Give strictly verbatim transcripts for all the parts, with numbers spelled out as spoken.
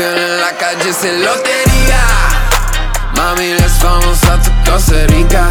Feeling like I just hit lotería. Mami, let's vamos out to Costa Rica.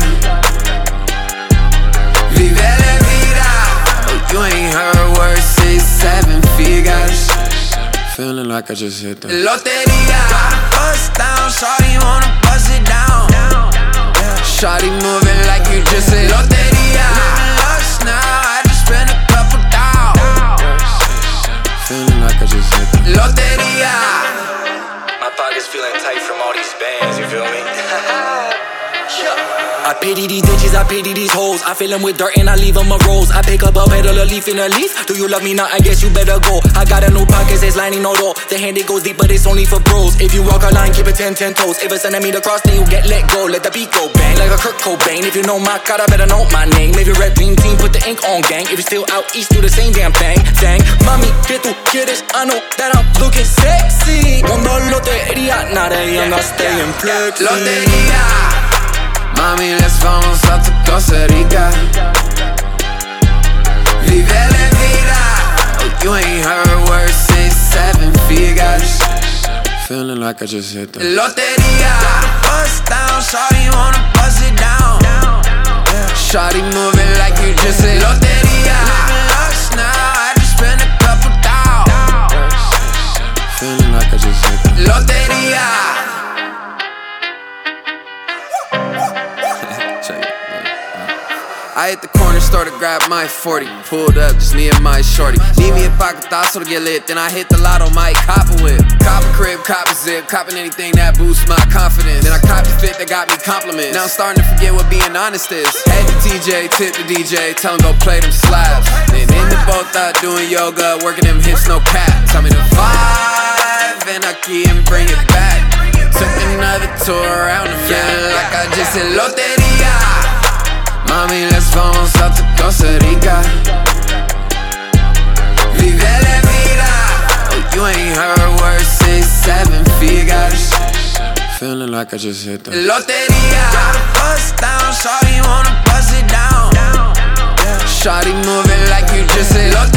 Vive la vida. Oh, you ain't heard words, six, seven figures. Feeling like I just hit the lotería. Bust down, shawty wanna bust it down. Shawty moving like you just hit lotería. Living lush now, I just spent a couple dollars. Feeling like I just hit the lotería. My pockets feeling tight from all these bands, you feel me? I pity these bitches, I pity these hoes. I fill them with dirt and I leave them a rose. I pick up a petal, a leaf in a leaf. Do you love me now? I guess you better go. I got a new pockets, it's lining no door. The hand it goes deep, but it's only for bros. If you walk a line, keep it ten, ten toes. If it's enemy to cross, then you get let go. Let the beat go bang like a Kurt Cobain. If you know my cara, better know my name. If you rep dream team, put the ink on gang. If you're still out east, do the same damn thing. Dang, mami, que tú quieres? I know that I'm looking sexy. Mundo lotería, not a young, I stay in flex. Lotería. Mami, let's vamos out to Costa Rica. Vive la vida. Oh, you ain't heard words, six, seven figures. Feeling like I just hit the lotería. Bust down, shawty wanna bust it down. Shawty moving like you just hit lotería. Living lush now, I just spent a couple dollars. Feeling like I just hit the lotería. I hit the corner store to grab my forty. Pulled up, just me and my shorty. Need me a pocketazo to get lit. Then I hit the lotto, might cop a whip. Cop a crib, cop a zip. Copping anything that boosts my confidence. Then I cop the fit that got me compliments. Now I'm starting to forget what being honest is. Head to T J, tip the D J. Tell him go play them slaps. Then in the boat out doing yoga. Working them hips, no cap. Tell me the vibe and I key and bring it back. Took another tour around the feeling like I just hit lotería. Mami, let's vamos out to Costa Rica. Vive la vida. Oh, you ain't heard words, six, seven figures. Feeling like I just hit the lotería. Bust down, shawty wanna bust it down. Shawty moving like you just hit lotería.